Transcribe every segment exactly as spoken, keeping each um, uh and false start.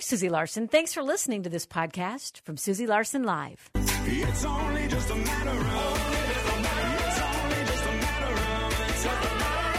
Susie Larson. Thanks for listening to this podcast from Susie Larson Live. It's only just a matter of It's only just a matter of It's a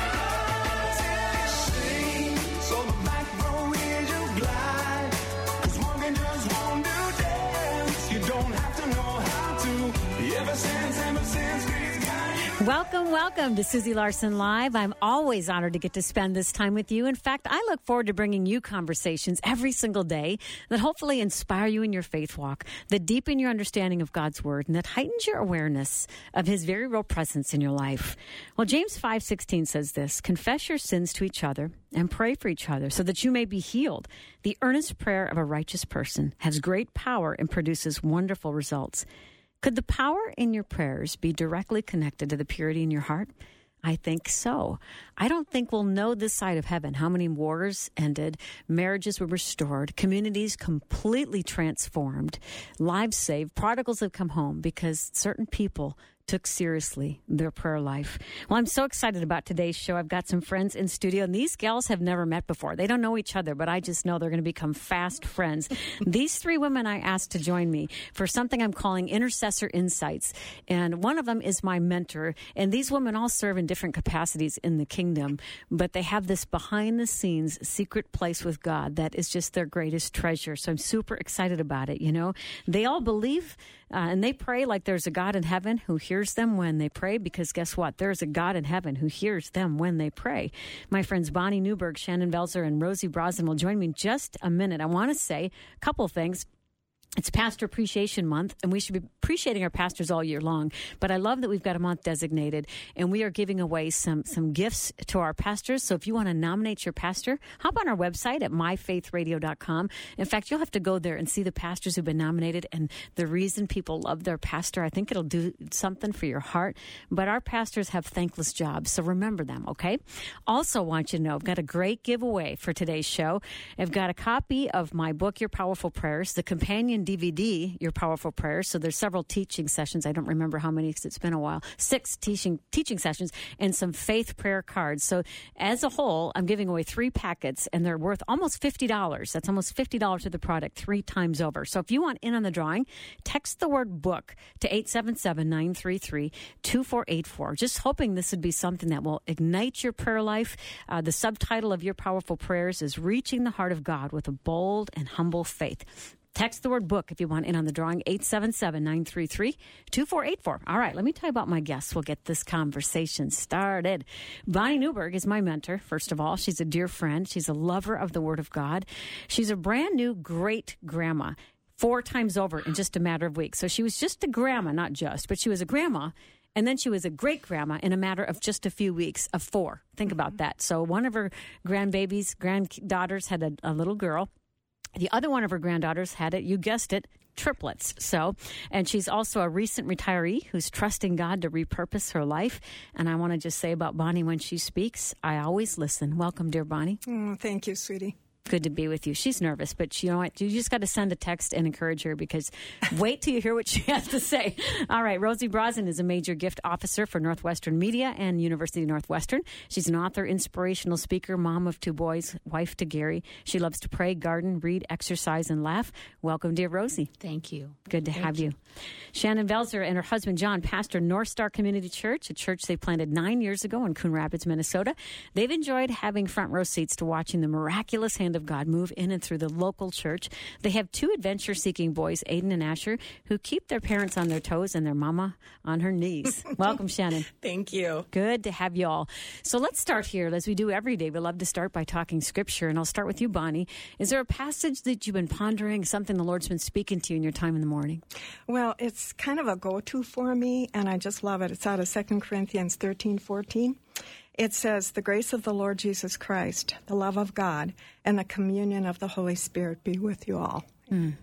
matter of Sing, so the back row is you glide. Cause walking just won't do dance. You don't have to know how to. Ever since, ever since we've got you. Welcome, welcome to Susie Larson Live. I'm always honored to get to spend this time with you. In fact, I look forward to bringing you conversations every single day that hopefully inspire you in your faith walk, that deepen your understanding of God's Word, and that heightens your awareness of His very real presence in your life. Well, James five sixteen says this, confess your sins to each other and pray for each other so that you may be healed. The earnest prayer of a righteous person has great power and produces wonderful results. Could the power in your prayers be directly connected to the purity in your heart? I think so. I don't think we'll know this side of heaven how many wars ended, marriages were restored, communities completely transformed, lives saved, prodigals have come home because certain people took seriously their prayer life. Well, I'm so excited about today's show. I've got some friends in studio, and these gals have never met before. They don't know each other, but I just know they're going to become fast friends. These three women I asked to join me for something I'm calling Intercessor Insights, and one of them is my mentor, and these women all serve in different capacities in the kingdom, but they have this behind-the-scenes secret place with God that is just their greatest treasure, so I'm super excited about it, you know. They all believe Uh, and they pray like there's a God in heaven who hears them when they pray, because guess what? There's a God in heaven who hears them when they pray. My friends Bonnie Newberg, Shannon Velzer, and Rosie Brosnan will join me in just a minute. I want to say a couple things. It's Pastor Appreciation Month, and we should be appreciating our pastors all year long. But I love that we've got a month designated, and we are giving away some some gifts to our pastors. So if you want to nominate your pastor, hop on our website at my faith radio dot com. In fact, you'll have to go there and see the pastors who've been nominated and the reason people love their pastor. I think it'll do something for your heart. But our pastors have thankless jobs, so remember them, okay? Also want you to know, I've got a great giveaway for today's show. I've got a copy of my book, Your Powerful Prayers, the companion D V D, Your Powerful Prayers. So there's several teaching sessions. I don't remember how many because it's been a while. Six teaching teaching sessions and some faith prayer cards. So as a whole, I'm giving away three packets, and they're worth almost fifty dollars. That's almost fifty dollars for the product three times over. So if you want in on the drawing, text the word book to eight seven seven, nine three three, two four eight four. Just hoping this would be something that will ignite your prayer life. Uh, the subtitle of Your Powerful Prayers is Reaching the Heart of God with a Bold and Humble Faith. Text the word book if you want in on the drawing, eight seven seven, nine three three, two four eight four. All right, let me tell you about my guests. We'll get this conversation started. Bonnie Newberg is my mentor, first of all. She's a dear friend. She's a lover of the Word of God. She's a brand new great-grandma, four times over in just a matter of weeks. So she was just a grandma, not just, but she was a grandma. And then she was a great-grandma in a matter of just a few weeks of four. Think mm-hmm. about that. So one of her grandbabies, granddaughters had a, a little girl. The other one of her granddaughters had it, you guessed it, triplets. So, and she's also a recent retiree who's trusting God to repurpose her life. And I want to just say about Bonnie, when she speaks, I always listen. Welcome, dear Bonnie. Oh, thank you, sweetie. Good to be with you. She's nervous, but you know what? You just got to send a text and encourage her, because wait till you hear what she has to say. All right. Rosie Brosnan is a major gift officer for Northwestern Media and University of Northwestern. She's an author, inspirational speaker, mom of two boys, wife to Gary. She loves to pray, garden, read, exercise, and laugh. Welcome, dear Rosie. Thank you. Good to Thank have you. you. Shannon Velzer and her husband, John, pastor North Star Community Church, a church they planted nine years ago in Coon Rapids, Minnesota. They've enjoyed having front row seats to watching the miraculous hand of God move in and through the local church. They have two adventure-seeking boys, Aiden and Asher, who keep their parents on their toes and their mama on her knees. Welcome, Shannon. Thank you. Good to have you all. So let's start here, as we do every day. We love to start by talking Scripture, and I'll start with you, Bonnie. Is there a passage that you've been pondering, something the Lord's been speaking to you in your time in the morning? Well, it's kind of a go-to for me, and I just love it. It's out of Second Corinthians thirteen fourteen. It says, the grace of the Lord Jesus Christ, the love of God, and the communion of the Holy Spirit be with you all. Mm.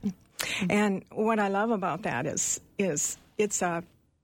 And what I love about that is, is it's a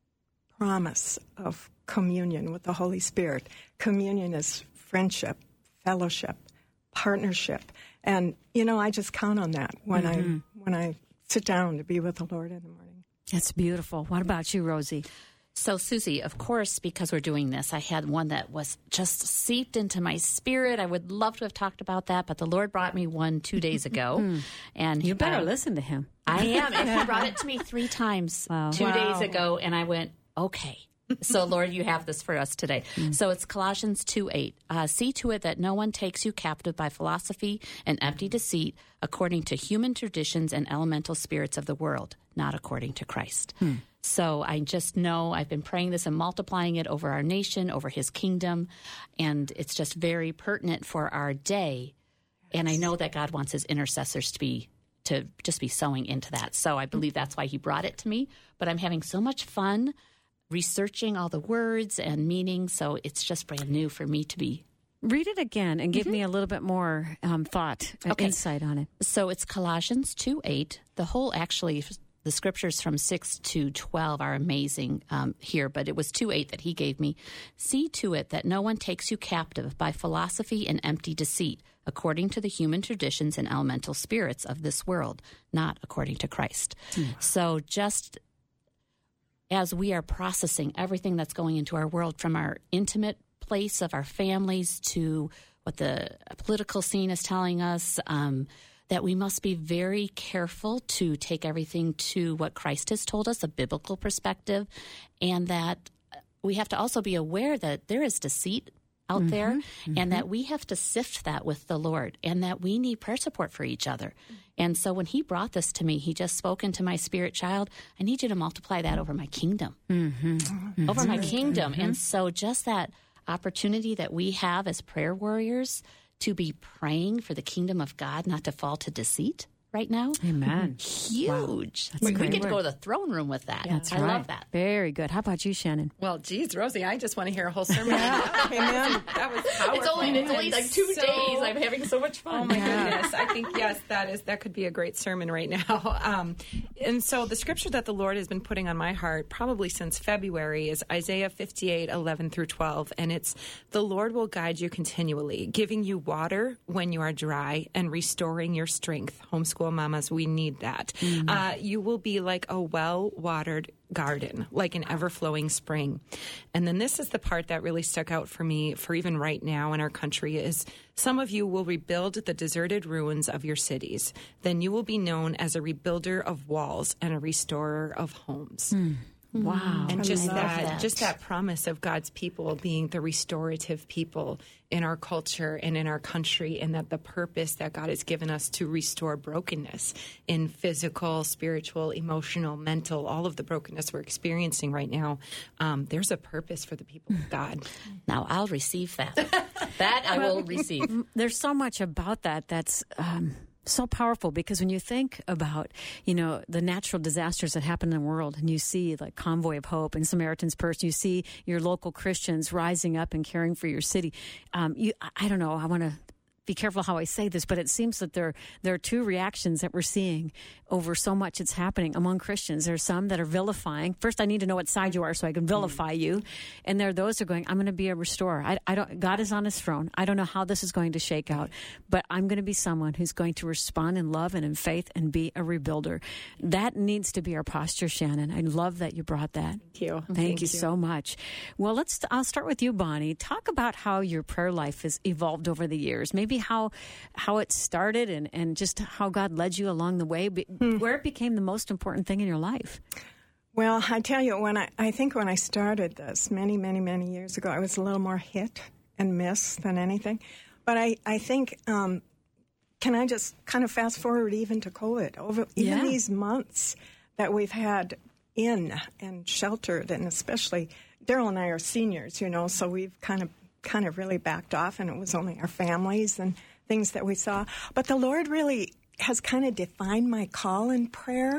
promise of communion with the Holy Spirit. Communion is friendship, fellowship, partnership. And, you know, I just count on that when mm-hmm. I when I sit down to be with the Lord in the morning. That's beautiful. What about you, Rosie? So, Susie, of course, because we're doing this, I had one that was just seeped into my spirit. I would love to have talked about that, but the Lord brought me one two days ago. and You better uh, listen to him. I am. And he brought it to me three times Wow. two Wow. days ago, and I went, okay. So, Lord, you have this for us today. So it's Colossians two eight. Uh, See to it that no one takes you captive by philosophy and empty deceit, according to human traditions and elemental spirits of the world, not according to Christ. So I just know I've been praying this and multiplying it over our nation, over his kingdom, and it's just very pertinent for our day. And I know that God wants his intercessors to be to just be sowing into that. So I believe that's why he brought it to me. But I'm having so much fun researching all the words and meanings, so it's just brand new for me to be. Read it again and give me a little bit more um, thought, uh, Okay. insight on it. So it's Colossians two eight. The whole, actually, the scriptures from six to twelve are amazing um, here, but it was two eight that he gave me. See to it that no one takes you captive by philosophy and empty deceit, according to the human traditions and elemental spirits of this world, not according to Christ. So just as we are processing everything that's going into our world, from our intimate place of our families to what the political scene is telling us, um, that we must be very careful to take everything to what Christ has told us, a biblical perspective, and that we have to also be aware that there is deceit out mm-hmm, there, mm-hmm. and that we have to sift that with the Lord, and that we need prayer support for each other. And so when he brought this to me, he just spoke into my spirit child, I need you to multiply that over my kingdom. Mm-hmm. Mm-hmm. Over my kingdom. Mm-hmm. And so just that opportunity that we have as prayer warriors to be praying for the kingdom of God not to fall to deceit right now. Amen. Huge. Wow. We, a we great get to word. go to the throne room with that. That's I right. love that. Very good. How about you, Shannon? Well, geez, Rosie, I just want to hear a whole sermon. Yeah. Amen. That was powerful. It's only, it's only like two So- days. I'm having so much fun. Oh my goodness! I think yes, that is that could be a great sermon right now. Um, and so the scripture that the Lord has been putting on my heart probably since February is Isaiah fifty-eight, eleven through twelve, and it's the Lord will guide you continually, giving you water when you are dry and restoring your strength. Homeschool mamas, we need that. Mm-hmm. Uh, you will be like a well-watered garden, like an ever-flowing spring. And then this is the part that really stuck out for me for even right now in our country is some of you will rebuild the deserted ruins of your cities. Then you will be known as a rebuilder of walls and a restorer of homes. Mm. Wow. And I just love that, that. just that promise of God's people being the restorative people in our culture and in our country, and that the purpose that God has given us to restore brokenness in physical, spiritual, emotional, mental, all of the brokenness we're experiencing right now. Um, there's a purpose for the people of God. Now I'll receive that. That I will receive. There's so much about that that's um, so powerful, because when you think about, you know, the natural disasters that happen in the world, and you see like Convoy of Hope and Samaritan's Purse, you see your local Christians rising up and caring for your city. Um, you, I don't know, I want to be careful how I say this, but it seems that there there are two reactions that we're seeing over so much that's happening among Christians. There's some that are vilifying. First, I need to know what side you are so I can vilify mm. you. And there are those who are going, I'm going to be a restorer. I, I don't. God is on his throne. I don't know how this is going to shake out, but I'm going to be someone who's going to respond in love and in faith and be a rebuilder. That needs to be our posture, Shannon. I love that you brought that. Thank you. Thank, Thank you you. so much. Well, let's. I'll start with you, Bonnie. Talk about how your prayer life has evolved over the years. Maybe how how it started and, and just how God led you along the way, but Hmm. where it became the most important thing in your life. Well, I tell you, when I, I think when I started this many, many, many years ago, I was a little more hit and miss than anything. But I, I think, um, can I just kind of fast forward even to COVID? Over even Yeah. these months that we've had in and sheltered, and especially Daryl and I are seniors, you know, so we've kind of kind of really backed off, and it was only our families and things that we saw. But the Lord really has kind of defined my call in prayer.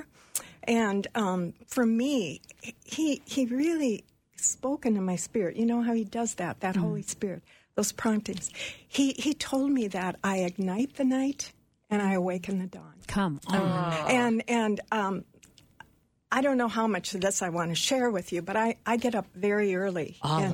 And um, for me, he he really spoke into my spirit. You know how he does that, that mm. Holy Spirit, those promptings. He he told me that I ignite the night and I awaken the dawn. Come on. Oh. And, and um, I don't know how much of this I want to share with you, but I, I get up very early. All and, of it.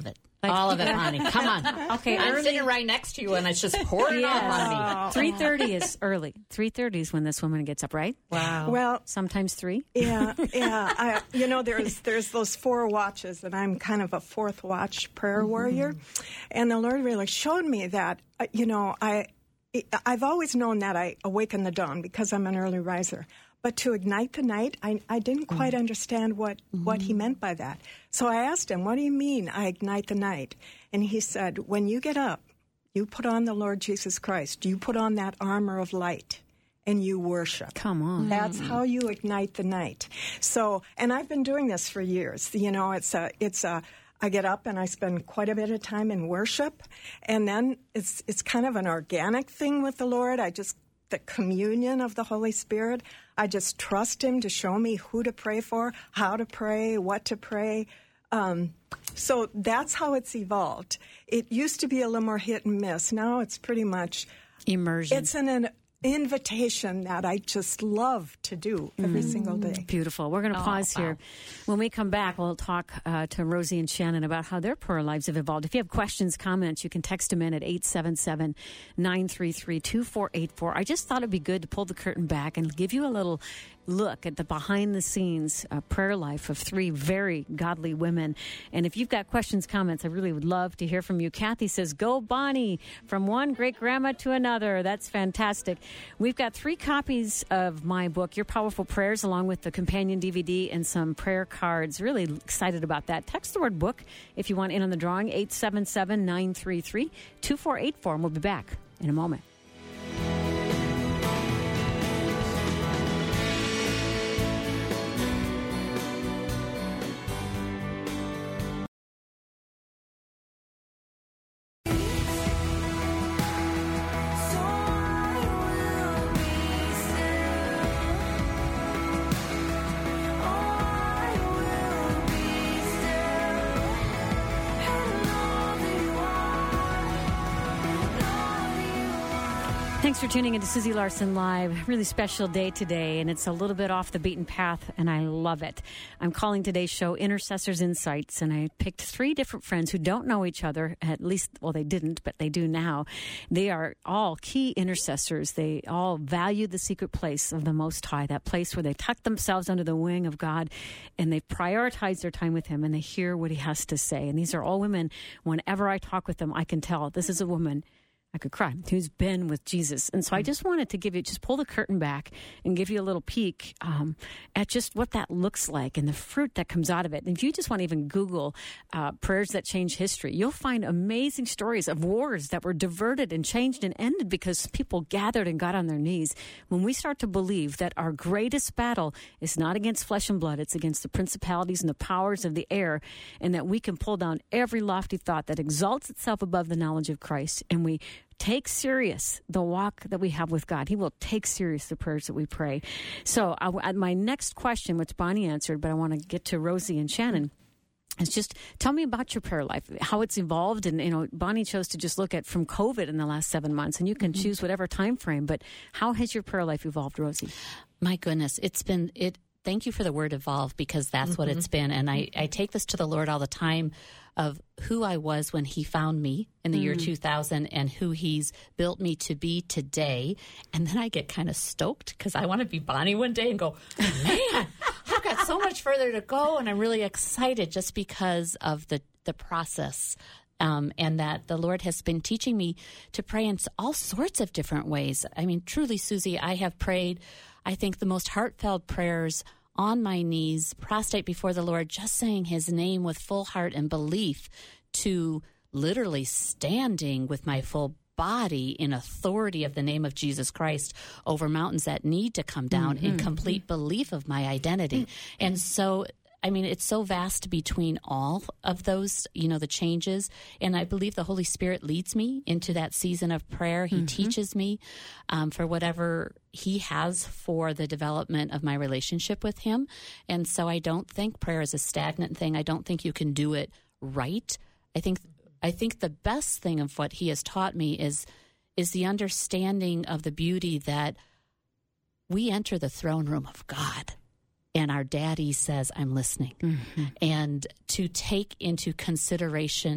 All of it, honey. Come on. Okay, I'm early- sitting right next to you, and it's just pouring off on me. three thirty is early. three thirty is when this woman gets up, right? Wow. Well, Sometimes three. yeah, yeah. I, you know, there's there's those four watches, and I'm kind of a fourth watch prayer warrior. And the Lord really showed me that, uh, you know, I I've always known that I awaken the dawn because I'm an early riser. But to ignite the night, I, I didn't quite understand what, what he meant by that. So I asked him, what do you mean I ignite the night? And he said, when you get up, you put on the Lord Jesus Christ. You put on that armor of light and you worship. Come on. That's how you ignite the night. So, and I've been doing this for years. You know, it's a, it's a, I get up and I spend quite a bit of time in worship. And then it's, it's kind of an organic thing with the Lord. I just, the communion of the Holy Spirit, I just trust him to show me who to pray for, how to pray, what to pray. Um, so that's how it's evolved. It used to be a little more hit and miss. Now it's pretty much Immersion. It's an, an invitation that I just love to do every Mm. single day. Beautiful. We're going to Oh, pause wow. here. When we come back, we'll talk uh, to Rosie and Shannon about how their prayer lives have evolved. If you have questions, comments, you can text them in at eight seven seven, nine three three, two four eight four. I just thought it'd be good to pull the curtain back and give you a little look at the behind-the-scenes uh, prayer life of three very godly women. And if you've got questions, comments, I really would love to hear from you. Kathy says, go Bonnie, from one great-grandma to another. That's fantastic. We've got three copies of my book, Your Powerful Prayers, along with the companion D V D and some prayer cards. Really excited about that. Text the word book if you want in on the drawing, eight seven seven, nine three three, two four eight four, and we'll be back in a moment. Thanks for tuning into Susie Larson Live. Really special day today, and it's a little bit off the beaten path, and I love it. I'm calling today's show Intercessors Insights, and I picked three different friends who don't know each other, at least, well, they didn't, but they do now. They are all key intercessors. They all value the secret place of the Most High, that place where they tuck themselves under the wing of God, and they prioritize their time with Him, and they hear what He has to say. And these are all women. Whenever I talk with them, I can tell this is a woman, I could cry, who's been with Jesus. And so I just wanted to give you, just pull the curtain back and give you a little peek um, at just what that looks like and the fruit that comes out of it. And if you just want to even Google uh, prayers that change history, you'll find amazing stories of wars that were diverted and changed and ended because people gathered and got on their knees. When we start to believe that our greatest battle is not against flesh and blood, it's against the principalities and the powers of the air, and that we can pull down every lofty thought that exalts itself above the knowledge of Christ, and we take serious the walk that we have with God. He will take serious the prayers that we pray. So I, my next question, which Bonnie answered, but I want to get to Rosie and Shannon, is just tell me about your prayer life, how it's evolved. And, you know, Bonnie chose to just look at from COVID in the last seven months, and you can mm-hmm. choose whatever time frame. But how has your prayer life evolved, Rosie? My goodness, it's been it. Thank you for the word evolve, because that's mm-hmm. what it's been. And I, I take this to the Lord all the time of who I was when He found me in the mm. year two thousand and who He's built me to be today. And then I get kind of stoked because I want to be Bonnie one day and go, man, I've got so much further to go. And I'm really excited just because of the, the process. Um, and that the Lord has been teaching me to pray in all sorts of different ways. I mean, truly, Susie, I have prayed, I think, the most heartfelt prayers on my knees, prostrate before the Lord, just saying His name with full heart and belief, to literally standing with my full body in authority of the name of Jesus Christ over mountains that need to come down mm-hmm. in complete belief of my identity. And so, I mean, it's so vast between all of those, you know, the changes. And I believe the Holy Spirit leads me into that season of prayer. He mm-hmm. teaches me um, for whatever He has for the development of my relationship with Him. And so I don't think prayer is a stagnant thing. I don't think you can do it right. I think I think the best thing of what He has taught me is is the understanding of the beauty that we enter the throne room of God. And our daddy says, I'm listening. Mm-hmm. And to take into consideration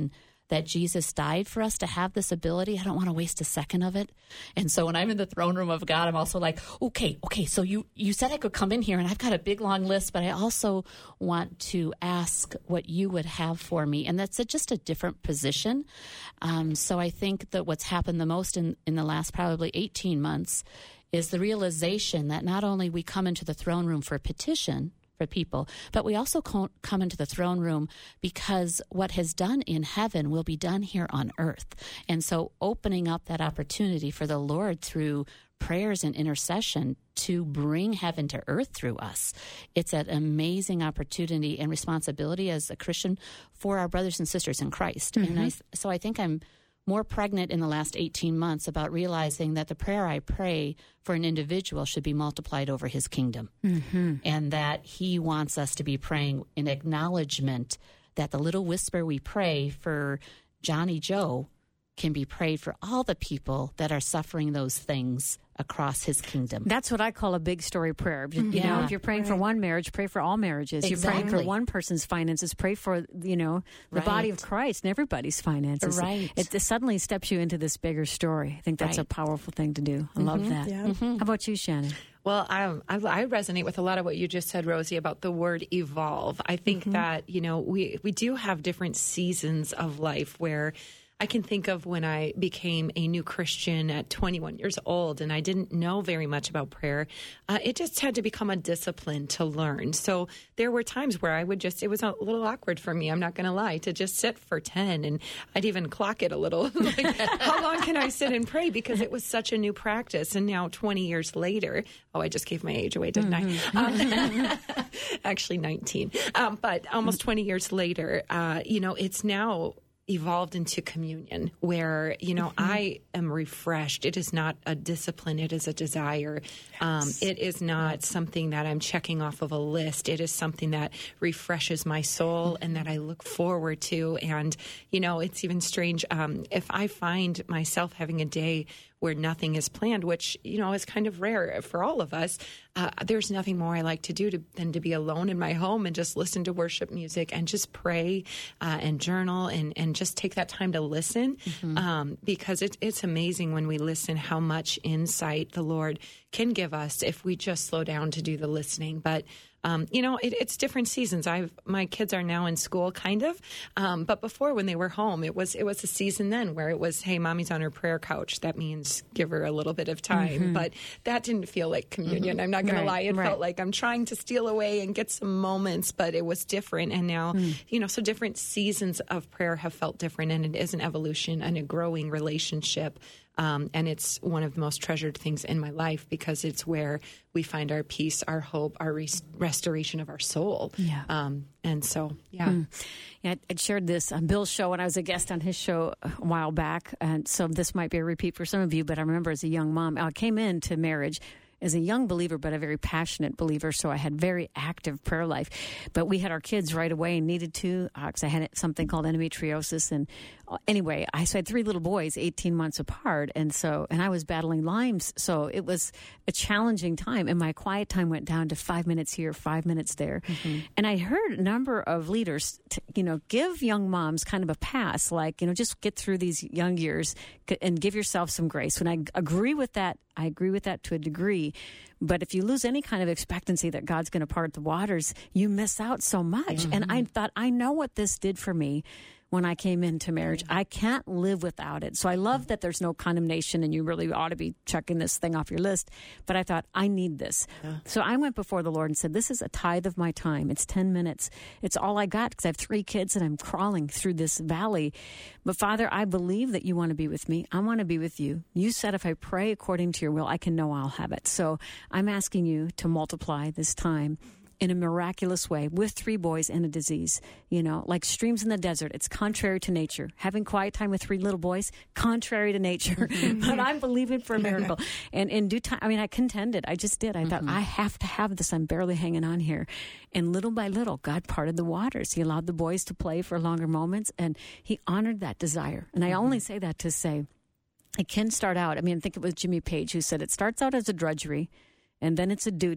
that Jesus died for us to have this ability. I don't want to waste a second of it. And so when I'm in the throne room of God, I'm also like, okay, okay, so you, you said I could come in here and I've got a big long list, but I also want to ask what you would have for me. And that's a, just a different position. Um, so I think that what's happened the most in, in the last probably eighteen months is the realization that not only we come into the throne room for a petition, for people, but we also come into the throne room because what has done in heaven will be done here on earth. And so opening up that opportunity for the Lord through prayers and intercession to bring heaven to earth through us. It's an amazing opportunity and responsibility as a Christian for our brothers and sisters in Christ. Mm-hmm. And I, so I think I'm more pregnant in the last eighteen months about realizing that the prayer I pray for an individual should be multiplied over his kingdom. Mm-hmm. And that he wants us to be praying in acknowledgement that the little whisper we pray for Johnny Joe can be prayed for all the people that are suffering those things across his kingdom. That's what I call a big story prayer. You Yeah. know, if you're praying for one marriage, pray for all marriages. You're praying for Exactly. one person's finances, pray for, you know, the Right. body of Christ and everybody's finances. Right. It, it suddenly steps you into this bigger story. I think that's Right. a powerful thing to do. I love that. Yeah. How about you, Shannon? Well, I, I, I resonate with a lot of what you just said, Rosie, about the word evolve. I think that, you know, we, we do have different seasons of life where I can think of when I became a new Christian at twenty-one years old and I didn't know very much about prayer. Uh, it just had to become a discipline to learn. So there were times where I would just, it was a little awkward for me, I'm not going to lie, to just sit for ten, and I'd even clock it a little. Like, how long can I sit and pray? Because it was such a new practice. And now twenty years later, oh, I just gave my age away, didn't mm-hmm. I? Um, actually nineteen. Um, but almost twenty years later, uh, you know, it's now evolved into communion where, you know, mm-hmm. I am refreshed. It is not a discipline. It is a desire. Yes. Um, it is not something that I'm checking off of a list. It is something that refreshes my soul mm-hmm. and that I look forward to. And, you know, it's even strange. Um, if I find myself having a day where nothing is planned, which, you know, is kind of rare for all of us, uh, there's nothing more I like to do to, than to be alone in my home and just listen to worship music and just pray uh, and journal and, and just take that time to listen. Mm-hmm. Um, because it, it's amazing when we listen how much insight the Lord can give us if we just slow down to do the listening. But Um, you know, it, it's different seasons. I've my kids are now in school, kind of, um, but before when they were home, it was it was a season then where it was, hey, mommy's on her prayer couch. That means give her a little bit of time. Mm-hmm. But that didn't feel like communion. Mm-hmm. I'm not going right, to lie. It right. felt like I'm trying to steal away and get some moments, but it was different. And now, mm. you know, so different seasons of prayer have felt different, and it is an evolution and a growing relationship. Um, and it's one of the most treasured things in my life because it's where we find our peace, our hope, our res- restoration of our soul. Yeah. Um, and so, yeah. Mm. Yeah, I shared this on Bill's show when I was a guest on his show a while back. And so this might be a repeat for some of you, but I remember as a young mom, I came into marriage as a young believer, but a very passionate believer. So I had very active prayer life. But we had our kids right away and needed to, because uh, I had something called endometriosis. And uh, anyway, I, so I had three little boys, eighteen months apart. And so, and I was battling Lyme's. So it was a challenging time. And my quiet time went down to five minutes here, five minutes there. Mm-hmm. And I heard a number of leaders, t- you know, give young moms kind of a pass, like, you know, just get through these young years and give yourself some grace. When I agree with that, I agree with that to a degree. But if you lose any kind of expectancy that God's going to part the waters, you miss out so much. Mm-hmm. And I thought, I know what this did for me when I came into marriage. I can't live without it. So I love that there's no condemnation and you really ought to be checking this thing off your list. But I thought, I need this. Yeah. So I went before the Lord and said, this is a tithe of my time. It's ten minutes. It's all I got because I have three kids and I'm crawling through this valley. But Father, I believe that you want to be with me. I want to be with you. You said if I pray according to your will, I can know I'll have it. So I'm asking you to multiply this time in a miraculous way with three boys and a disease, you know, like streams in the desert. It's contrary to nature. Having quiet time with three little boys, contrary to nature. Mm-hmm. But I'm believing for a miracle. And in due time, I mean, I contended. I just did. I mm-hmm. thought, I have to have this. I'm barely hanging on here. And little by little, God parted the waters. He allowed the boys to play for longer moments, and he honored that desire. And I mm-hmm. only say that to say it can start out. I mean, I think it was Jimmy Page who said it starts out as a drudgery, and then it's a duty,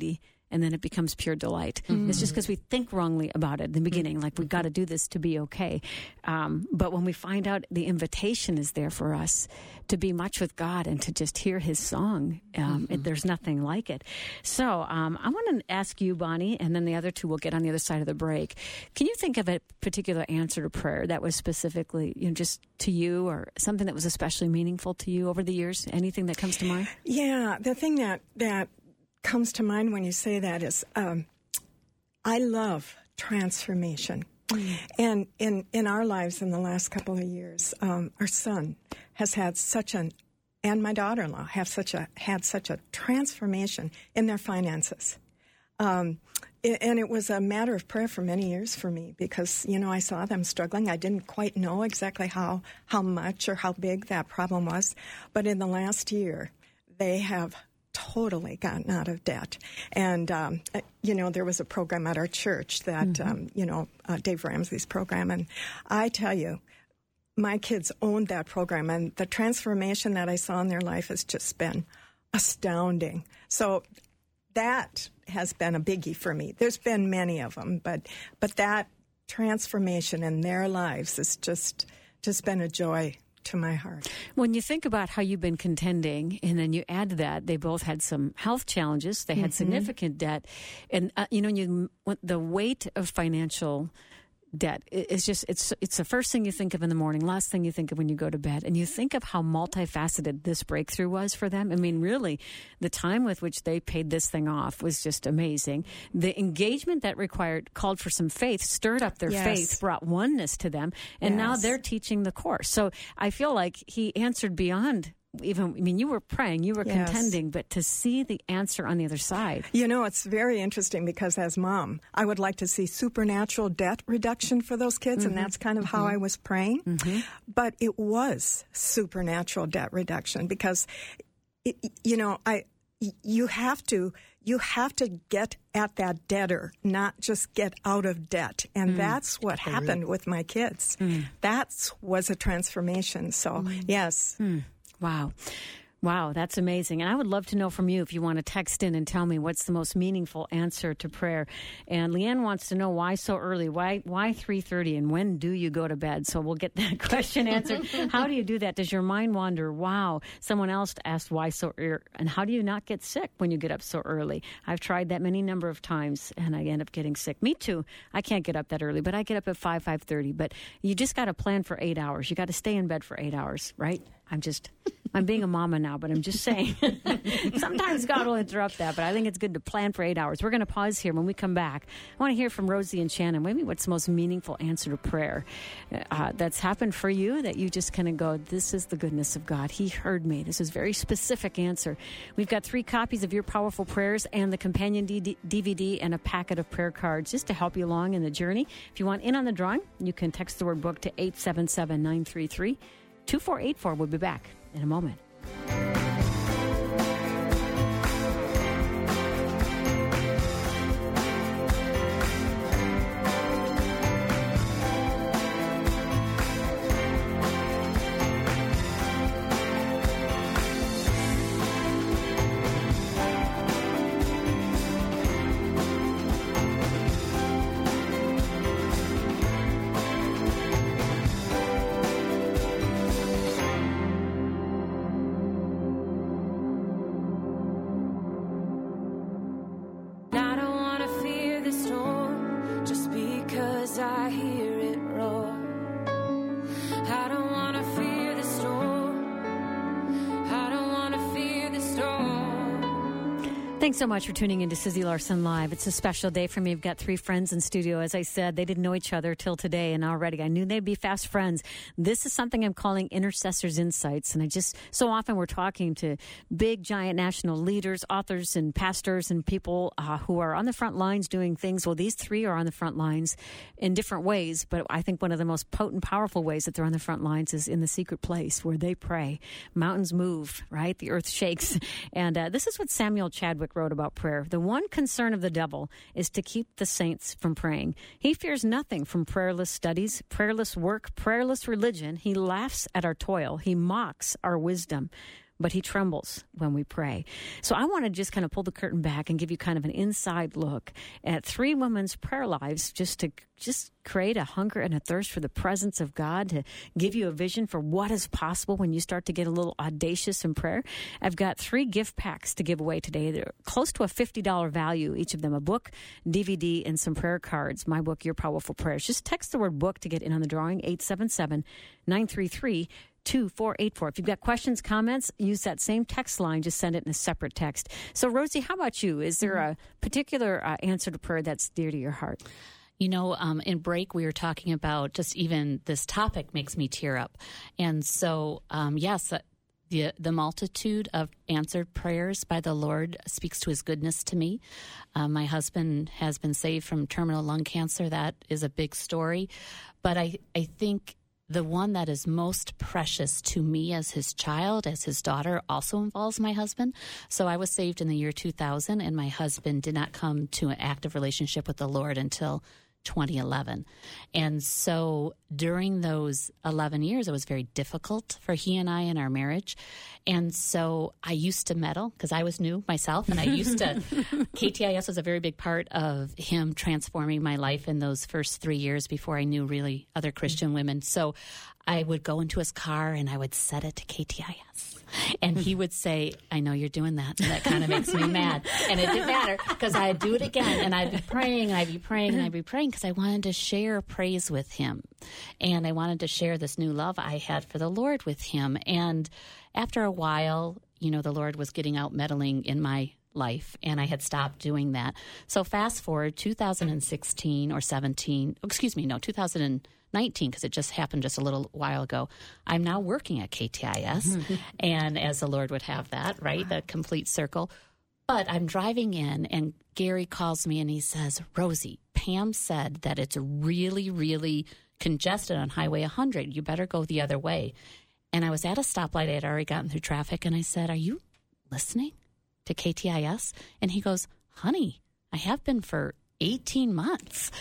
and then it becomes pure delight. Mm-hmm. It's just because we think wrongly about it in the beginning, mm-hmm. like we've got to do this to be okay. Um, but when we find out the invitation is there for us to be much with God and to just hear his song, um, mm-hmm. it, there's nothing like it. So um, I want to ask you, Bonnie, and then the other two will get on the other side of the break. Can you think of a particular answer to prayer that was specifically, you know, just to you, or something that was especially meaningful to you over the years? Anything that comes to mind? Yeah, the thing that, that comes to mind when you say that is um, I love transformation. Mm. And in, in our lives in the last couple of years, um, our son has had such an, and my daughter-in-law have such a had such a transformation in their finances. Um, it, and it was a matter of prayer for many years for me because, you know, I saw them struggling. I didn't quite know exactly how, how much or how big that problem was. But in the last year, they have totally gotten out of debt. And, um, you know, there was a program at our church that, mm-hmm. um, you know, uh, Dave Ramsey's program. And I tell you, my kids owned that program. And the transformation that I saw in their life has just been astounding. So that has been a biggie for me. There's been many of them, but but that transformation in their lives has just just been a joy to my heart. When you think about how you've been contending, and then you add to that, they both had some health challenges. They had mm-hmm. significant debt, and uh, you know, you the weight of financial debt is just it's it's the first thing you think of in the morning, last thing you think of when you go to bed, and you think of how multifaceted this breakthrough was for them. I mean, really, the time with which they paid this thing off was just amazing. The engagement that required called for some faith, stirred up their yes. faith, brought oneness to them, and yes. now they're teaching the course. So I feel like he answered beyond. Even, I mean, you were praying, you were yes. contending, but to see the answer on the other side. You know, it's very interesting because as mom, I would like to see supernatural debt reduction for those kids, mm-hmm. and that's kind of mm-hmm. how I was praying. Mm-hmm. But it was supernatural debt reduction because, it, you know, I you have to you have to get at that debtor, not just get out of debt, and mm. that's what happened really? with my kids. Mm. That was a transformation. So mm. yes. Mm. Wow. Wow, that's amazing. And I would love to know from you if you want to text in and tell me what's the most meaningful answer to prayer. And Leanne wants to know why so early, why why three thirty, and when do you go to bed? So we'll get that question answered. How do you do that? Does your mind wander? Wow. Someone else asked why so early, and how do you not get sick when you get up so early? I've tried that many number of times, and I end up getting sick. Me too. I can't get up that early, but I get up at five, five thirty. But you just got to plan for eight hours. You got to stay in bed for eight hours, right? I'm just, I'm being a mama now, but I'm just saying. Sometimes God will interrupt that, but I think it's good to plan for eight hours. We're going to pause here. When we come back, I want to hear from Rosie and Shannon. Maybe what's the most meaningful answer to prayer uh, that's happened for you that you just kind of go, this is the goodness of God. He heard me. This is a very specific answer. We've got three copies of Your Powerful Prayers and the companion D V D and a packet of prayer cards just to help you along in the journey. If you want in on the drawing, you can text the word book to eight seven seven, nine three three, two four eight four. We'll be back in a moment. Thanks so much for tuning in to Susie Larson Live. It's a special day for me. I've got three friends in studio. As I said, they didn't know each other till today, and already I knew they'd be fast friends. This is something I'm calling Intercessors Insights, and I just, so often we're talking to big, giant national leaders, authors, and pastors, and people uh, who are on the front lines doing things. Well, these three are on the front lines in different ways, but I think one of the most potent, powerful ways that they're on the front lines is in the secret place where they pray. Mountains move, right? The earth shakes. And uh, this is what Samuel Chadwick wrote about prayer. The one concern of the devil is to keep the saints from praying. He fears nothing from prayerless studies, prayerless work, prayerless religion. He laughs at our toil. He mocks our wisdom. but he trembles when we pray. So I want to just kind of pull the curtain back and give you kind of an inside look at three women's prayer lives, just to just create a hunger and a thirst for the presence of God, to give you a vision for what is possible when you start to get a little audacious in prayer. I've got three gift packs to give away today. They're close to a fifty dollars value, each of them, a book, D V D, and some prayer cards. My book, Your Powerful Prayers. Just text the word book to get in on the drawing, eight seven seven, nine three three, two four eight four. If you've got questions, comments, use that same text line. Just send it in a separate text. So, Rosie, how about you? Is there a particular uh, answer to prayer that's dear to your heart? You know, um, in break, we were talking about just even this topic makes me tear up. And so, um, yes, uh, the the multitude of answered prayers by the Lord speaks to his goodness to me. Uh, my husband has been saved from terminal lung cancer. That is a big story. But I, I think the one that is most precious to me as his child, as his daughter, also involves my husband. So I was saved in the year two thousand, and my husband did not come to an active relationship with the Lord until twenty eleven. And so during those eleven years, it was very difficult for he and I in our marriage. And so I used to meddle because I was new myself, and I used to, K T I S was a very big part of him transforming my life in those first three years before I knew really other Christian women. So I would go into his car and I would set it to K T I S. And he would say, I know you're doing that. And that kind of makes me mad. And it didn't matter because I'd do it again. And I'd be praying and I'd be praying and I'd be praying because I wanted to share praise with him. And I wanted to share this new love I had for the Lord with him. And after a while, you know, the Lord was getting out meddling in my life, and I had stopped doing that. So fast forward two thousand sixteen or seventeen, excuse me, no, two thousand nineteen, because it just happened just a little while ago. I'm now working at K T I S, and as the Lord would have that, right, the complete circle. But I'm driving in, and Gary calls me, and he says, Rosie, Pam said that it's really, really congested on Highway one hundred. You better go the other way. And I was at a stoplight. I had already gotten through traffic, and I said, are you listening to K T I S? And he goes, honey, I have been for eighteen months.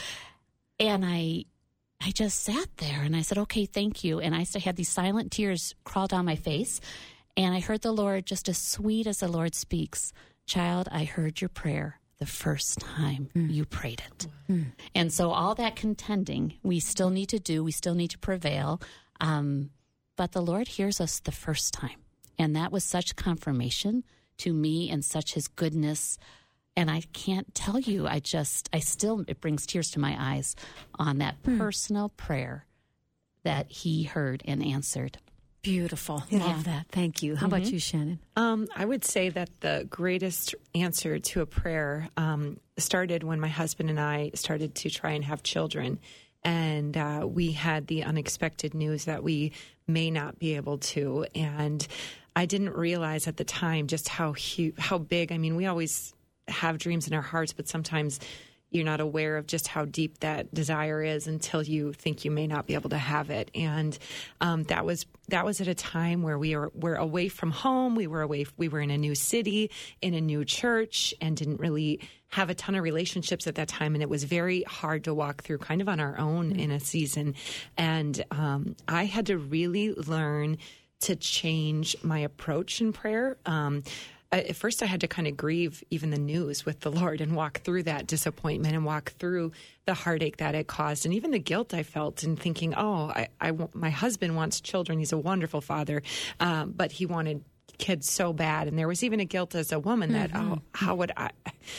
And I I just sat there and I said, okay, thank you. And I still had these silent tears crawl down my face. And I heard the Lord, just as sweet as the Lord speaks, child, I heard your prayer the first time mm. you prayed it. Mm. And so all that contending, we still need to do, we still need to prevail. Um, but the Lord hears us the first time. And that was such confirmation to me and such his goodness. And I can't tell you, I just, I still, it brings tears to my eyes on that mm. personal prayer that he heard and answered. Beautiful. Yeah. Love that. Thank you. How mm-hmm. about you, Shannon? Um, I would say that the greatest answer to a prayer um, started when my husband and I started to try and have children. And uh, we had the unexpected news that we may not be able to. And I didn't realize at the time just how huge, how big. I mean, we always have dreams in our hearts, but sometimes you're not aware of just how deep that desire is until you think you may not be able to have it. And um, that was that was at a time where we were, were away from home. We were away. We were in a new city, in a new church, and didn't really have a ton of relationships at that time. And it was very hard to walk through kind of on our own in a season. And um, I had to really learn to change my approach in prayer. Um, At first, I had to kind of grieve even the news with the Lord and walk through that disappointment and walk through the heartache that it caused and even the guilt I felt in thinking, oh, I, I, my husband wants children. He's a wonderful father, um, but he wanted kids so bad. And there was even a guilt as a woman that, mm-hmm. oh, how would I,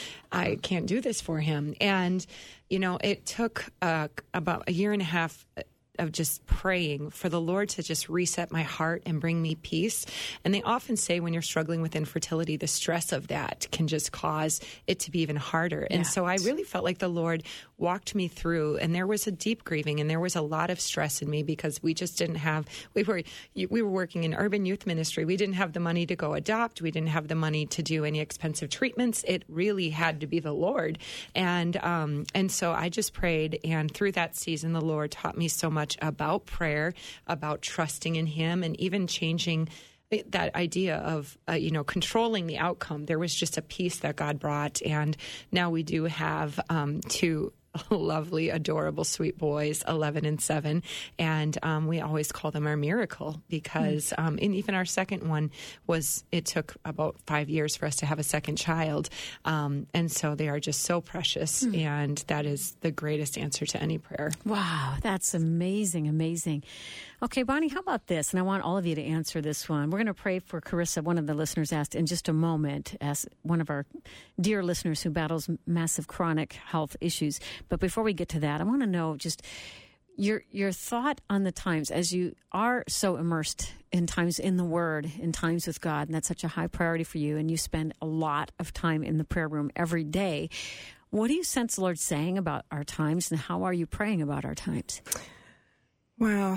I can't do this for him. And, you know, it took uh, about a year and a half of just praying for the Lord to just reset my heart and bring me peace. And they often say when you're struggling with infertility, the stress of that can just cause it to be even harder. Yeah. And so I really felt like the Lord walked me through, and there was a deep grieving, and there was a lot of stress in me because we just didn't have, we were we were working in urban youth ministry. We didn't have the money to go adopt. We didn't have the money to do any expensive treatments. It really had to be the Lord. And, um, and so I just prayed, and through that season, the Lord taught me so much about prayer, about trusting in him, and even changing that idea of, uh, you know, controlling the outcome. There was just a peace that God brought. And now we do have um, two lovely, adorable, sweet boys, eleven and seven. And um, we always call them our miracle because, um, and even our second one was, it took about five years for us to have a second child. Um, and so they are just so precious. Mm. And that is the greatest answer to any prayer. Wow, that's amazing, amazing. Okay, Bonnie, how about this? And I want all of you to answer this one. We're going to pray for Carissa. One of the listeners asked in just a moment, as one of our dear listeners who battles massive chronic health issues. But before we get to that, I want to know just your your thought on the times as you are so immersed in times in the Word, in times with God, and that's such a high priority for you, and you spend a lot of time in the prayer room every day. What do you sense the Lord saying about our times, and how are you praying about our times? Well,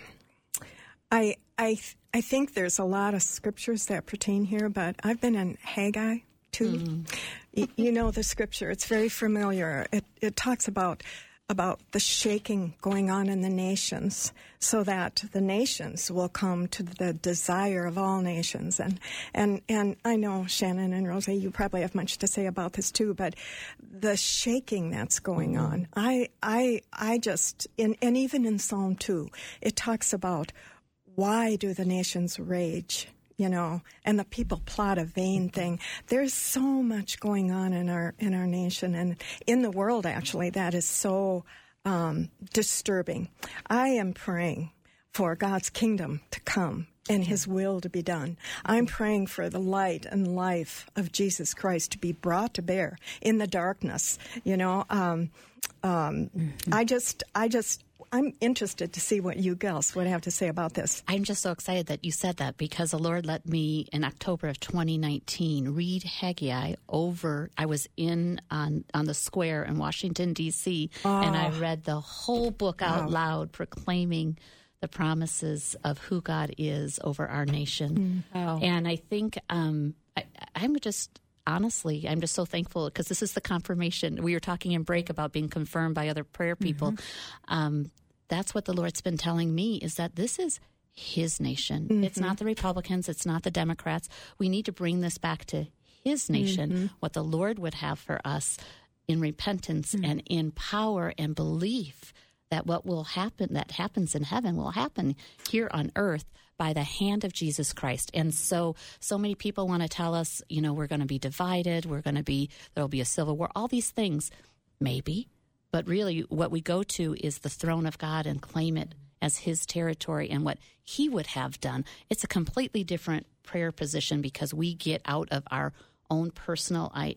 I I I think there's a lot of scriptures that pertain here, but I've been in Haggai too. Mm. You, you know the scripture; it's very familiar. It it talks about about the shaking going on in the nations, so that the nations will come to the desire of all nations. And and and I know Shannon and Rosie, you probably have much to say about this too, but the shaking that's going mm-hmm. on, I I I just in and even in Psalm two, it talks about why do the nations rage? You know, and the people plot a vain thing. There's so much going on in our in our nation and in the world, actually, that is so um, disturbing. I am praying for God's kingdom to come and His will to be done. I'm praying for the light and life of Jesus Christ to be brought to bear in the darkness. You know, um, um, mm-hmm. I just, I just. I'm interested to see what you girls would have to say about this. I'm just so excited that you said that because the Lord let me, in October of twenty nineteen, read Haggai over. I was in on, on the square in Washington, D C, oh. and I read the whole book out wow. loud, proclaiming the promises of who God is over our nation. Mm. Oh. And I think um, I, I'm just... Honestly, I'm just so thankful because this is the confirmation. We were talking in break about being confirmed by other prayer people. Mm-hmm. Um, that's what the Lord's been telling me is that this is His nation. Mm-hmm. It's not the Republicans. It's not the Democrats. We need to bring this back to His nation, mm-hmm. what the Lord would have for us in repentance mm-hmm. and in power and belief that what will happen, that happens in heaven, will happen here on earth by the hand of Jesus Christ. And so, so many people want to tell us, you know, we're going to be divided, we're going to be, there'll be a civil war, all these things, maybe. But really, what we go to is the throne of God and claim it as His territory and what He would have done. It's a completely different prayer position because we get out of our own personal I-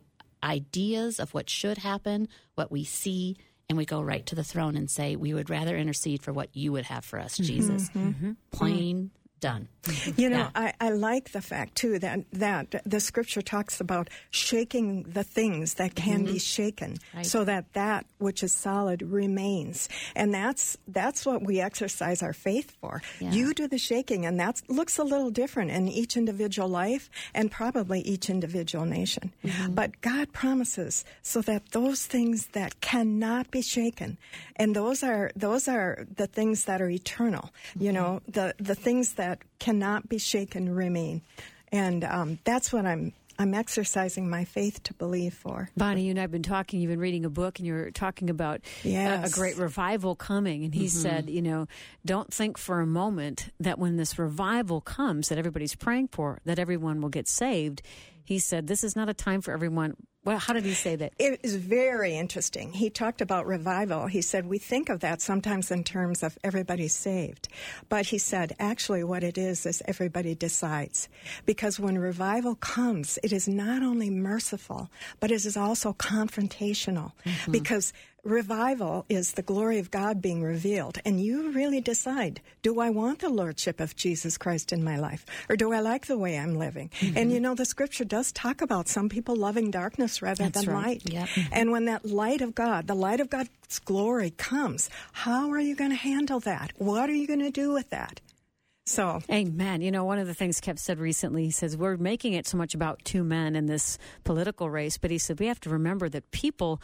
ideas of what should happen, what we see, and we go right to the throne and say, we would rather intercede for what you would have for us, Jesus. Mm-hmm. Mm-hmm. Plain done. You know, yeah. I, I like the fact, too, that, that the Scripture talks about shaking the things that can mm-hmm. be shaken right. so that that which is solid remains. And that's that's what we exercise our faith for. Yeah. You do the shaking, and that looks a little different in each individual life and probably each individual nation. Mm-hmm. But God promises so that those things that cannot be shaken, and those are those are the things that are eternal, mm-hmm. you know, the, the things that cannot be shaken remain. And um, that's what I'm I'm exercising my faith to believe for. Bonnie, you and I have been talking, you've been reading a book, and you're talking about yes. a, a great revival coming. And he mm-hmm. said, you know, don't think for a moment that when this revival comes that everybody's praying for, that everyone will get saved. He said, this is not a time for everyone. Well, how did he say that? It is very interesting. He talked about revival. He said, we think of that sometimes in terms of everybody's saved. But he said, actually what it is is everybody decides. Because when revival comes, it is not only merciful, but it is also confrontational. Mm-hmm. Because revival is the glory of God being revealed. And you really decide, do I want the lordship of Jesus Christ in my life? Or do I like the way I'm living? Mm-hmm. And you know, the Scripture does talk about some people loving darkness rather That's than right. light. Yep. And when that light of God, the light of God's glory comes, how are you going to handle that? What are you going to do with that? So, amen. You know, one of the things Kev said recently, he says, we're making it so much about two men in this political race, but he said, we have to remember that people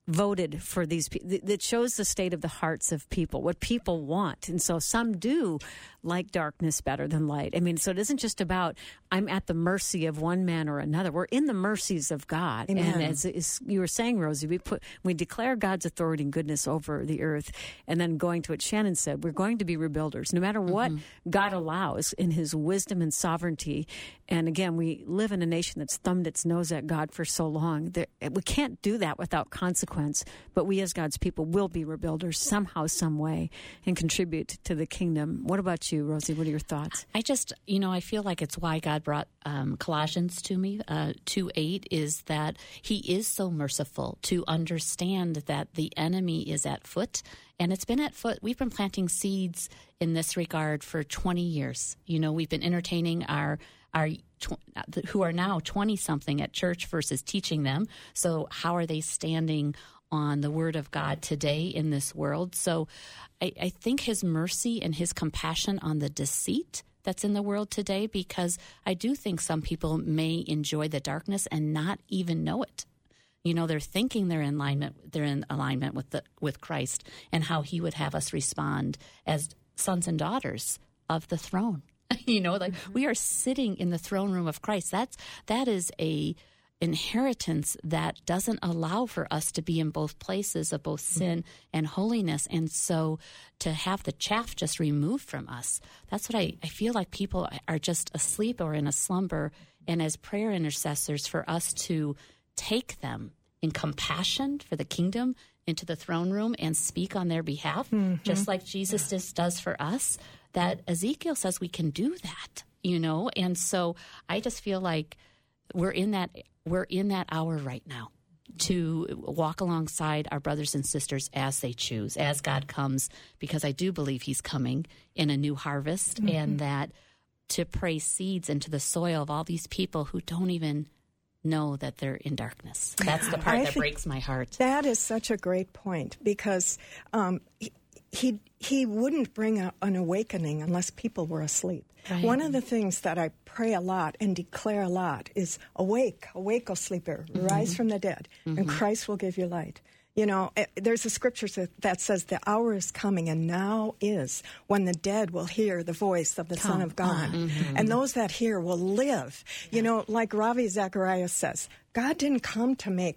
voted for these people. That shows the state of the hearts of people, what people want. And so some do like darkness better than light. I mean, so it isn't just about I'm at the mercy of one man or another. We're in the mercies of God. Amen. And as, as you were saying, Rosie, we put we declare God's authority and goodness over the earth. And then going to what Shannon said, we're going to be rebuilders, no matter what mm-hmm. God allows in his wisdom and sovereignty. And again, we live in a nation that's thumbed its nose at God for so long. There, we can't do that without consequence. But we as God's people will be rebuilders somehow, some way, and contribute to the kingdom. What about you, Rosie? What are your thoughts? I just, you know, I feel like it's why God brought um, Colossians to me. Uh, two eight is that he is so merciful to understand that the enemy is at foot. And it's been at foot. We've been planting seeds in this regard for twenty years. You know, we've been entertaining our our tw- who are now twenty-something at church versus teaching them. So how are they standing on the Word of God today in this world? So I, I think his mercy and his compassion on the deceit that's in the world today, because I do think some people may enjoy the darkness and not even know it. You know, they're thinking they're in alignment. They're in alignment with the with Christ and how He would have us respond as sons and daughters of the throne. You know, like mm-hmm. we are sitting in the throne room of Christ. That's that is a inheritance that doesn't allow for us to be in both places of both sin mm-hmm. and holiness. And so, to have the chaff just removed from us, that's what I I feel like people are just asleep or in a slumber. And as prayer intercessors, for us to take them in compassion for the kingdom into the throne room and speak on their behalf, mm-hmm. just like Jesus just does for us, that Ezekiel says we can do that, you know? And so I just feel like we're in that we're in that hour right now to walk alongside our brothers and sisters as they choose, as God comes, because I do believe he's coming in a new harvest, mm-hmm. and that to pray seeds into the soil of all these people who don't even know that they're in darkness. That's the part I that breaks my heart. That is such a great point, because um, he, he he wouldn't bring a, an awakening unless people were asleep. Right. One of the things that I pray a lot and declare a lot is, awake, awake, O sleeper, mm-hmm. rise from the dead, mm-hmm. and Christ will give you light. You know, there's a scripture that says the hour is coming, and now is, when the dead will hear the voice of the Come Son of God. mm-hmm. And those that hear will live. You know, like Ravi Zacharias says, God didn't come to make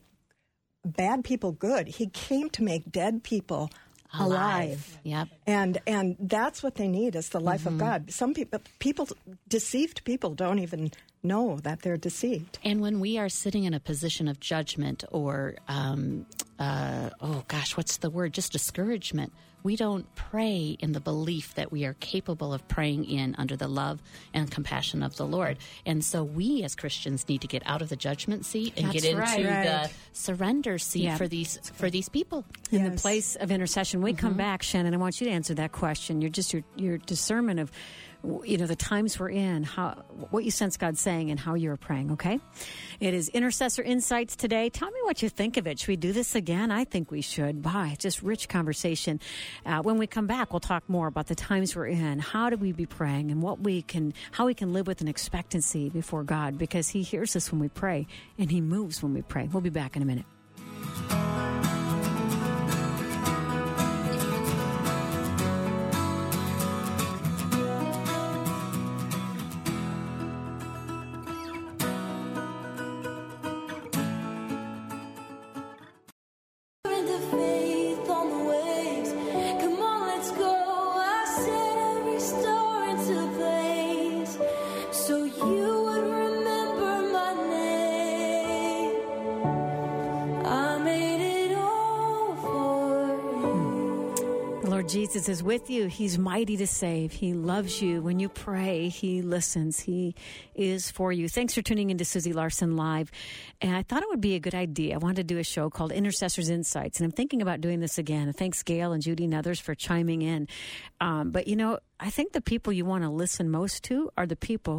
bad people good. He came to make dead people alive. alive. Yep. And and that's what they need, is the life mm-hmm. of God. Some people, people, deceived people don't even know that they're deceived. And when we are sitting in a position of judgment or, um, uh, oh gosh, what's the word? Just discouragement. We don't pray in the belief that we are capable of praying in under the love and compassion of the Lord. And so we as Christians need to get out of the judgment seat and That's get into right. Right. the surrender seat Yeah. for these for these people. In Yes. the place of intercession. We come back, Shannon, I want you to answer that question. You're just your your discernment of, you know, the times we're in, how what you sense God saying and how you're praying, okay? It is Intercessor Insights today. Tell me what you think of it. Should we do this again? I think we should. Bye. Just rich conversation. Uh, when we come back, we'll talk more about the times we're in. How do we be praying, and what we can, how we can live with an expectancy before God, because he hears us when we pray and he moves when we pray. We'll be back in a minute. Jesus is with you. He's mighty to save. He loves you. When you pray, he listens. He is for you. Thanks for tuning into Susie Larson Live. And I thought it would be a good idea. I wanted to do a show called Intercessors Insights, and I'm thinking about doing this again. Thanks, Gail and Judy and others, for chiming in. Um, but, you know, I think the people you want to listen most to are the people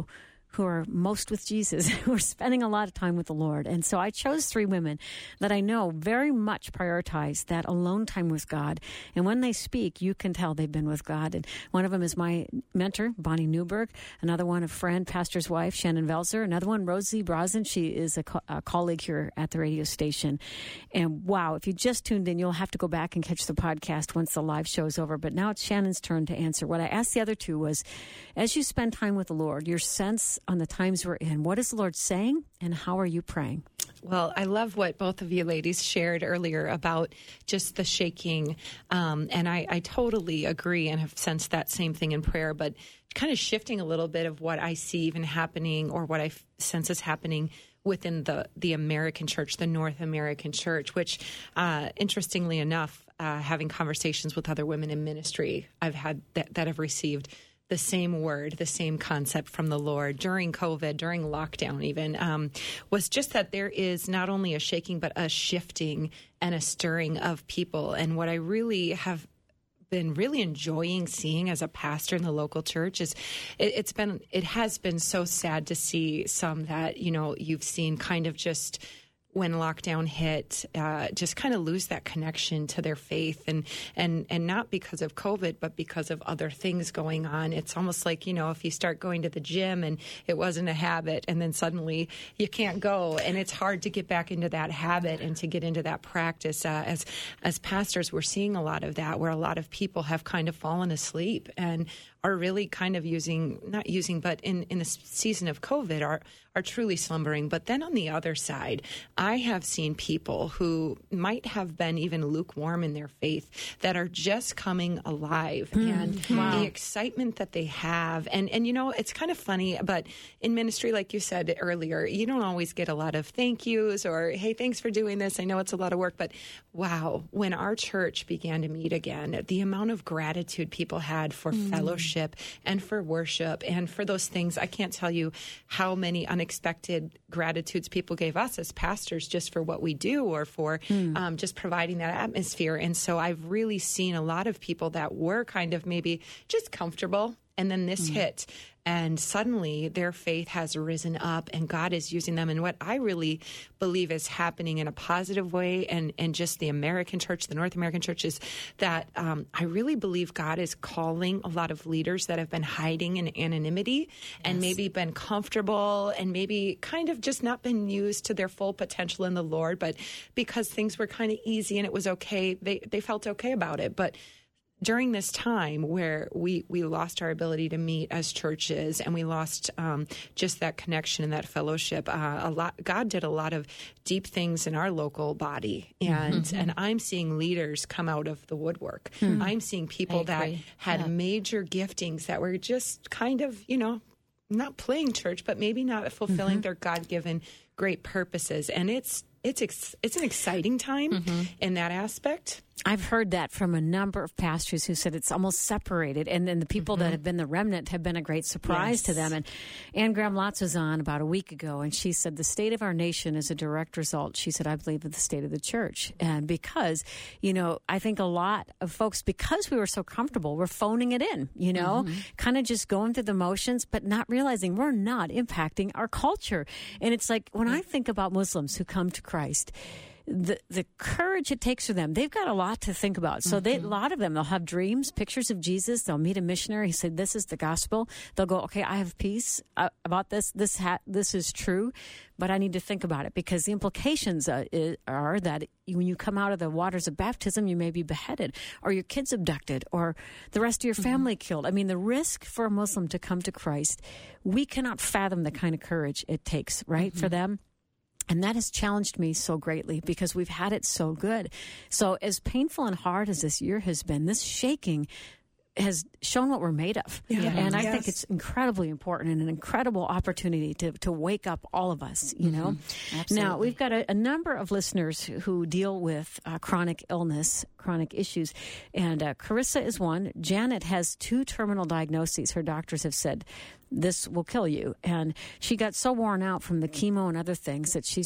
who are most with Jesus, who are spending a lot of time with the Lord. And so I chose three women that I know very much prioritize that alone time with God. And when they speak, you can tell they've been with God. And one of them is my mentor, Bonnie Newberg. Another one, a friend, pastor's wife, Shannon Velzer. Another one, Rosie Brosnan. She is a, co- a colleague here at the radio station. And wow, if you just tuned in, you'll have to go back and catch the podcast once the live show's over. But now it's Shannon's turn to answer. What I asked the other two was, as you spend time with the Lord, your sense on the times we're in, what is the Lord saying and how are you praying? Well, I love what both of you ladies shared earlier about just the shaking. Um, and I, I totally agree and have sensed that same thing in prayer, but kind of shifting a little bit of what I see even happening or what I f- sense is happening within the, the American church, the North American church, which, uh, interestingly enough, uh, having conversations with other women in ministry, I've had that, that have received the same word, the same concept from the Lord during COVID, during lockdown even, um, was just that there is not only a shaking, but a shifting and a stirring of people. And what I really have been really enjoying seeing as a pastor in the local church is it, it's been, it has been so sad to see some that, you know, you've seen kind of just when lockdown hit, uh, just kind of lose that connection to their faith, and, and, and not because of COVID, but because of other things going on. It's almost like, you know, if you start going to the gym and it wasn't a habit, and then suddenly you can't go, and it's hard to get back into that habit and to get into that practice. Uh, as as pastors, we're seeing a lot of that, where a lot of people have kind of fallen asleep and are really kind of using, not using, but in, in the season of COVID are, are truly slumbering. But then on the other side, I have seen people who might have been even lukewarm in their faith that are just coming alive. Mm, and wow. the excitement that they have. And, and, you know, it's kind of funny, but in ministry, like you said earlier, you don't always get a lot of thank yous or, hey, thanks for doing this. I know it's a lot of work, but wow, when our church began to meet again, the amount of gratitude people had for mm. fellowship and for worship and for those things. I can't tell you how many unexpected gratitudes people gave us as pastors just for what we do or for mm. um, just providing that atmosphere. And so I've really seen a lot of people that were kind of maybe just comfortable. And then this mm. hit, and suddenly their faith has risen up, and God is using them. And what I really believe is happening in a positive way, and, and just the American church, the North American church, is that um, I really believe God is calling a lot of leaders that have been hiding in anonymity yes. and maybe been comfortable and maybe kind of just not been used to their full potential in the Lord. But because things were kind of easy and it was okay, they, they felt okay about it. But during this time where we, we lost our ability to meet as churches, and we lost um, just that connection and that fellowship, uh, a lot, God did a lot of deep things in our local body, and mm-hmm. and I'm seeing leaders come out of the woodwork. Mm-hmm. I'm seeing people that had yeah. major giftings that were just kind of, you know, not playing church, but maybe not fulfilling mm-hmm. their God-given great purposes, and it's it's ex- it's an exciting time mm-hmm. in that aspect. I've heard that from a number of pastors who said it's almost separated. And then the people mm-hmm. that have been the remnant have been a great surprise yes. to them. And Anne Graham Lotz was on about a week ago, and she said the state of our nation is a direct result, she said, I believe, of the state of the church. And because, you know, I think a lot of folks, because we were so comfortable, we're phoning it in, you know, mm-hmm. kind of just going through the motions, but not realizing we're not impacting our culture. And it's like when I think about Muslims who come to Christ, the the courage it takes for them, they've got a lot to think about. So they, a lot of them, they'll have dreams, pictures of Jesus. They'll meet a missionary. He said, this is the gospel. They'll go, okay, I have peace uh, about this. This ha- this is true, but I need to think about it, because the implications uh, is, are that when you come out of the waters of baptism, you may be beheaded, or your kids abducted, or the rest of your family mm-hmm. killed. I mean, the risk for a Muslim to come to Christ, we cannot fathom the kind of courage it takes, right, mm-hmm. for them. And that has challenged me so greatly, because we've had it so good. So as painful and hard as this year has been, this shaking has shown what we're made of. Yeah. And I yes. think it's incredibly important and an incredible opportunity to, to wake up all of us, you know. Mm-hmm. Now, we've got a, a number of listeners who deal with uh, chronic illness, chronic issues. And uh, Carissa is one. Janet has two terminal diagnoses. Her doctors have said, this will kill you. And she got so worn out from the chemo and other things that she's just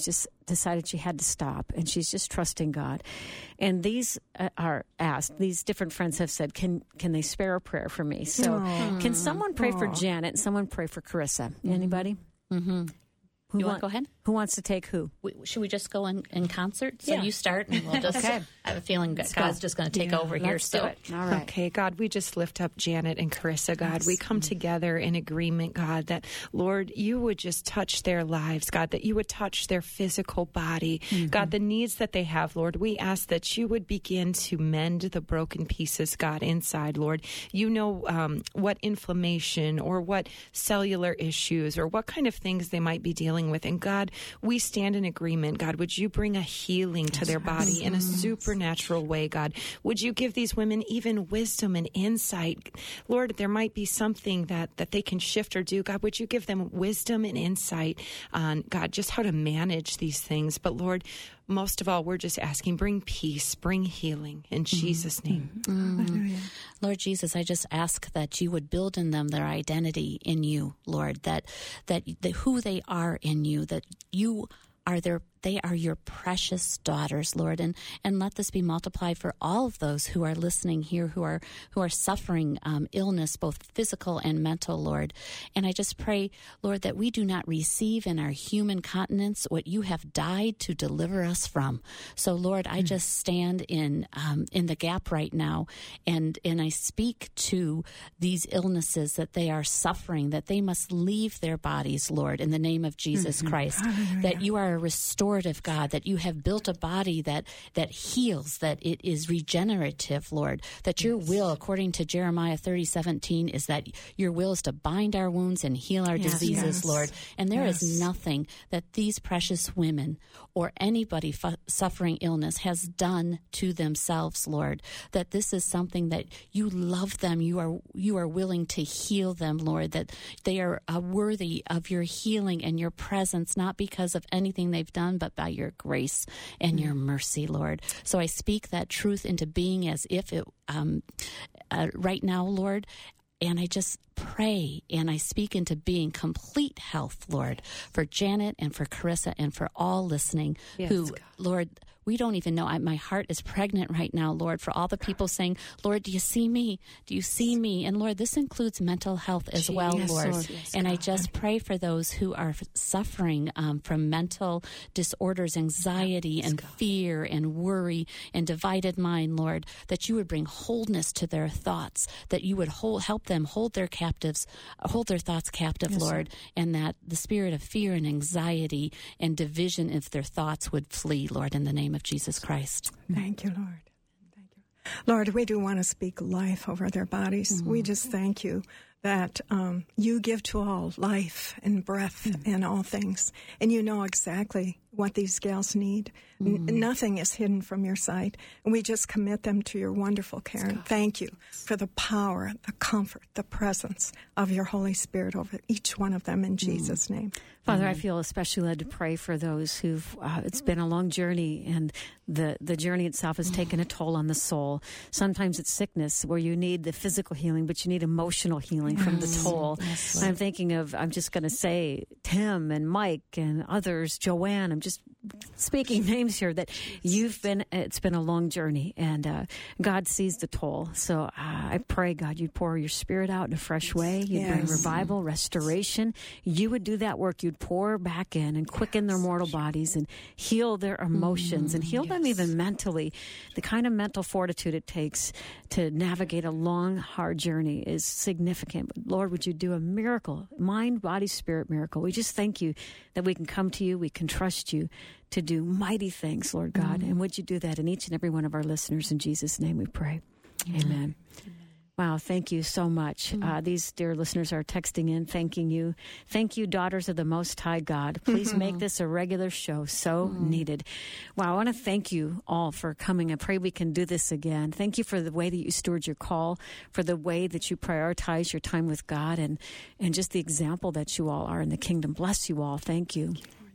decided she had to stop, and she's just trusting God. And these uh, are asked, these different friends have said, can can they spare a prayer for me? So Aww. can someone pray for Aww. Janet and someone pray for Carissa? Anybody? Mm-hmm. Who You wa- want to go ahead? Who wants to take who? We, should we just go in, in concert? So Yeah. you start, and we'll just. Okay. I have a feeling that God's just going to take Yeah, over here. Let's So do it. All right. Okay, God, we just lift up Janet and Carissa, God. We come together in agreement, God, that, Lord, you would just touch their lives, God, that you would touch their physical body. God, the needs that they have, Lord, we ask that you would begin to mend the broken pieces, God, inside, Lord. You know um, what inflammation or what cellular issues or what kind of things they might be dealing with. And, God, we stand in agreement. God, would you bring a healing to their body in a supernatural way, God? Would you give these women even wisdom and insight? Lord, there might be something that, that they can shift or do. God, would you give them wisdom and insight on, God, just how to manage these things? But, Lord, most of all, we're just asking, bring peace, bring healing in Jesus' name. Mm. Lord Jesus, I just ask that you would build in them their identity in you, Lord, that that the, who they are in you, that you are their they are your precious daughters, Lord, and and let this be multiplied for all of those who are listening here, who are who are suffering um, illness, both physical and mental, Lord. And I just pray, Lord, that we do not receive in our human continence what you have died to deliver us from. So, Lord, I just stand in um, in the gap right now, and and I speak to these illnesses that they are suffering, that they must leave their bodies, Lord, in the name of Jesus Christ. That you are a restorative God, that you have built a body that that heals, that it is regenerative, Lord, that your will, according to Jeremiah thirty seventeen, is that your will is to bind our wounds and heal our Yes, diseases, yes. Lord. And there is Yes. nothing that these precious women or anybody fu- suffering illness has done to themselves, Lord, that this is something that you love them, you are you are willing to heal them, Lord, that they are uh, worthy of your healing and your presence, not because of anything they've done, but by your grace and your mercy, Lord. So I speak that truth into being as if it, um, uh, right now, Lord, and I just pray and I speak into being complete health, Lord, for Janet and for Carissa and for all listening Yes, who, God. Lord, we don't even know. I, my heart is pregnant right now, Lord, for all the people saying, Lord, do you see me? Do you see me? And Lord, this includes mental health as well, Yes, Lord. Lord. Yes, and I God. just pray for those who are f- suffering um, from mental disorders, anxiety and fear and worry and divided mind, Lord, that you would bring wholeness to their thoughts, that you would hold, help them hold their captives, hold their thoughts captive, Lord, and that the spirit of fear and anxiety and division of their thoughts would flee, Lord, in the name of Jesus Christ. Thank you, Lord. Thank you. Lord, we do want to speak life over their bodies. Mm-hmm. We just thank you that um, you give to all life and breath Mm. and all things. And you know exactly what these gals need. N- nothing is hidden from your sight. And we just commit them to your wonderful care. And thank you for the power, the comfort, the presence of your Holy Spirit over each one of them in Jesus' name. Father, I feel especially led to pray for those who've, uh, it's been a long journey, and the, the journey itself has taken a toll on the soul. Sometimes it's sickness where you need the physical healing, but you need emotional healing from the toll. And I'm thinking of, I'm just going to say Tim and Mike and others, Joanne, I'm just speaking names here, that you've been, it's been a long journey, and uh, God sees the toll. So uh, I pray, God, you'd pour your spirit out in a fresh way. You'd bring Yes. revival, restoration. You would do that work. You'd pour back in and quicken their mortal bodies and heal their emotions and heal them even mentally. The kind of mental fortitude it takes to navigate a long, hard journey is significant. But Lord, would you do a miracle, mind, body, spirit miracle? We just thank you that we can come to you, we can trust you to do mighty things, Lord God. And would you do that in each and every one of our listeners? In Jesus' name we pray. Amen. Wow, thank you so much. Uh, these dear listeners are texting in, thanking you. Thank you, daughters of the Most High God. Please make this a regular show, so needed. Wow, I want to thank you all for coming. I pray we can do this again. Thank you for the way that you steward your call, for the way that you prioritize your time with God, and, and just the example that you all are in the kingdom. Bless you all. Thank you.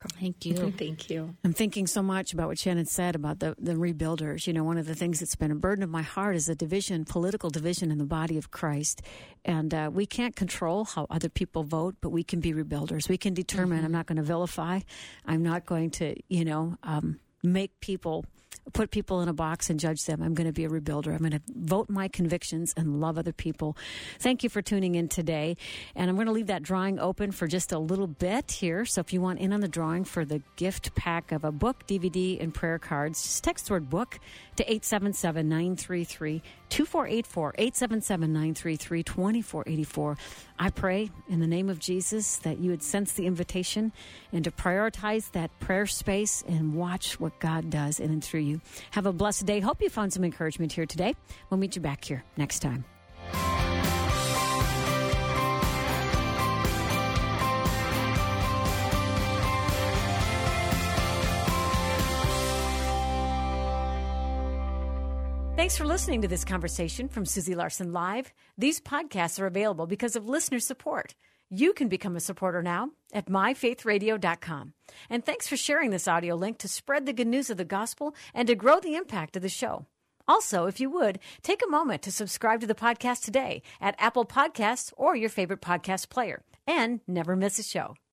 welcome. Thank you. Thank you. I'm thinking so much about what Shannon said about the, the rebuilders. You know, one of the things that's been a burden of my heart is the division, political division in the body of Christ. And uh, we can't control how other people vote, but we can be rebuilders. We can determine. Mm-hmm. I'm not going to vilify. I'm not going to, you know, um, make people, put people in a box and judge them. I'm going to be a rebuilder. I'm going to vote my convictions and love other people. Thank you for tuning in today. And I'm going to leave that drawing open for just a little bit here. So if you want in on the drawing for the gift pack of a book, D V D, and prayer cards, just text the word book to eight seven seven, nine three three, two four eight four, eight seven seven, nine three three, two four eight four. I pray in the name of Jesus that you would sense the invitation and to prioritize that prayer space and watch what God does in and through you. Have a blessed day. Hope you found some encouragement here today. We'll meet you back here next time. Thanks for listening to this conversation from Susie Larson Live. These podcasts are available because of listener support. You can become a supporter now at my faith radio dot com. And thanks for sharing this audio link to spread the good news of the gospel and to grow the impact of the show. Also, if you would, take a moment to subscribe to the podcast today at Apple Podcasts or your favorite podcast player. And never miss a show.